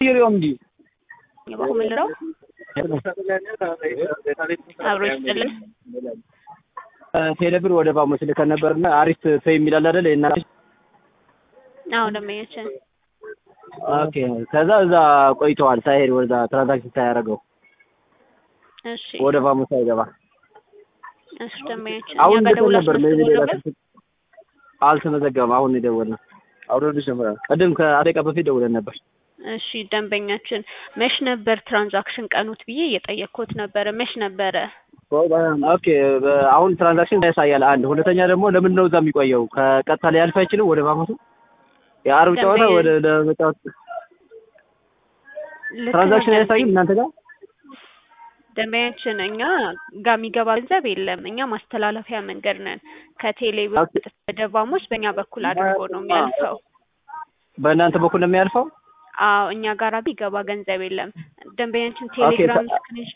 ይሪዮም ዲ የባሁ ምንድነው አብሮ ይስጥልን ቴሌብር ወደ ባሞስ ልከን ነበርና አሪፍ ፔይ የሚላል አይደል እና አዎ ደመኛችን ኦኬ ከዛ እዛ ቆይተዋል ሳይሄድ ወደ ትራንዛክሽን ሳያደርገው እሺ ወደ ባሞስ አይገባ እሺ ደመኛችን አሁን ያጋደው ነበር ነበር አልተመዘገበም አሁን ይደወልና አውርዶ ጀመረ ቀደም ከአደቃ በፊት ደውለን ነበር እሺ ደንበኛችን መሽ ነበር ትራንዛክሽን ቀኑት ብዬ እየጠየቅኩት ነበር መሽ ነበር ኦኬ አሁን ትራንዛክሽን ያሳያል አንድ ሁለተኛ ደግሞ ለምን ነው እዛ የሚቆየው ከቀጥታ ላይ ያልፍ አይችልም ወደ ባሞሱ የአርብ ጨዋታ ወደ ለመጫወት ትራንዛክሽን ያሳይም እናንተ ጋር ደንበኛችን እኛ ጋር የሚገባ ገንዘብ የለም እኛ ማስተላለፊያ መንገድ ነን ከቴሌብር ወደ ባሞስ በእኛ በኩል አድርጎ ነው የሚያልፈው በእናንተ በኩል ነው የሚያልፈው አዎ እኛ ጋር ቢገባ ገንዘብ የለም ደንበኛችን ቴሌግራም ስክሪንሽ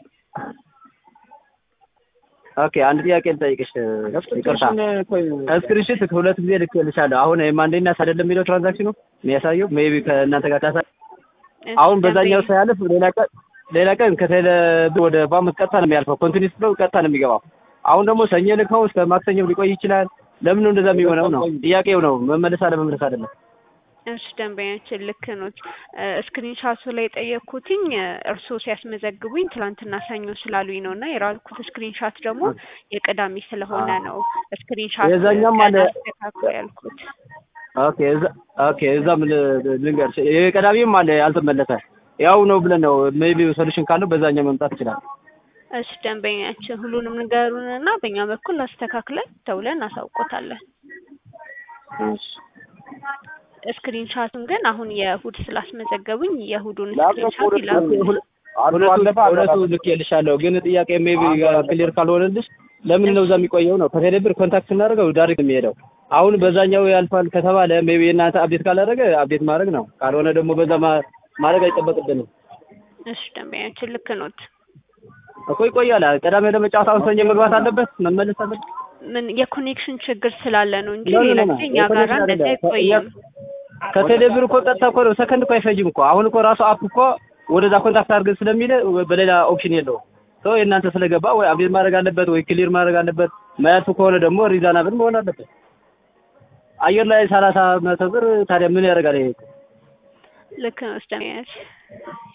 ኦኬ አንድ ጥያቄ ልጠይቅሽ ይቅርታ ስክሪንሾት ሁለት ጊዜ ልኬልሻለሁ አሁን ማንዴና አይደለም የሚለው ትራንዛክሽኑ የሚያሳየው ሜቢ ከእናንተ ጋር ታሳ አሁን በዛኛው ሳያልፍ ሌላ ቀን ከቴሌብር ወደ ባሞስ ቀጥታ ነው የሚያልፈው ኮንቲኒስ ብለው ቀጥታ ነው የሚገባው አሁን ደግሞ ሰኞ ልከው እስከ ማክሰኞ ሊቆይ ይችላል ለምን ነው እንደዛ የሚሆነው ነው ጥያቄው ነው መመለስ አይደለም እሺ ደንበኛችን ልክ ነው ስክሪንሻቱ ላይ ጠየቅኩትኝ እርሶ ሲያስመዘግቡኝ ትላንትና ሰኞ ስላሉኝ ነውና የራልኩት ስክሪንሻት ደግሞ የቅዳሜ ስለሆነ ነው ስክሪንሻት የዛኛም አለ ያልኩት ኦኬ እዛም ልንገርሽ የቅዳሜም አለ ያልተመለሰ ያው ነው ብለን ነው ሜቢ ሶሉሽን ካለው በዛኛው መምጣት ይችላል እሺ ደንበኛችን ሁሉንም ንገሩንና በእኛ በኩል አስተካክለን ተውለን አሳውቆታለን እሺ ስክሪንሻቱን ግን አሁን የእሁድ ስላስመዘገቡኝ የእሁዱን ስክሪንሻት ይላሉ ሁለቱ ልኬልሻለሁ ግን ጥያቄ ሜቢ ክሊር ካልሆነልሽ ለምን ነው እዛ የሚቆየው ነው ከቴሌብር ኮንታክት እናደርገው ዳይሬክት የሚሄደው አሁን በዛኛው ያልፋል ከተባለ ሜቢ እናንተ አፕዴት ካላደረገ አፕዴት ማድረግ ነው ካልሆነ ደግሞ በዛ ማድረግ አይጠበቅብንም እሺ ደንበኛችን ልክ ኖት እኮ ይቆያል ቀዳሜ ለመጫወት አሁን ሰኞ መግባት አለበት መመለስ አለበት ምን የኮኔክሽን ችግር ስላለ ነው እንጂ ሌላ ጊዜ እኛ ጋር እንደዛ አይቆይም ከቴሌብር እኮ ቀጥታ እኮ ሰከንድ እኮ አይፈጅም እኮ አሁን እኮ ራሱ አፕ እኮ ወደዛ ኮንታክት አድርገን ስለሚል በሌላ ኦፕሽን የለውም የእናንተ ስለገባ ወይ አፕዴት ማድረግ አለበት ወይ ክሊር ማድረግ አለበት ማያልፍ ከሆነ ደግሞ ሪዛናብል መሆን አለበት አየር ላይ 30 መቶ ብር ታዲያ ምን ያደርጋል ይሄ ልክ ነው ደንበኛችን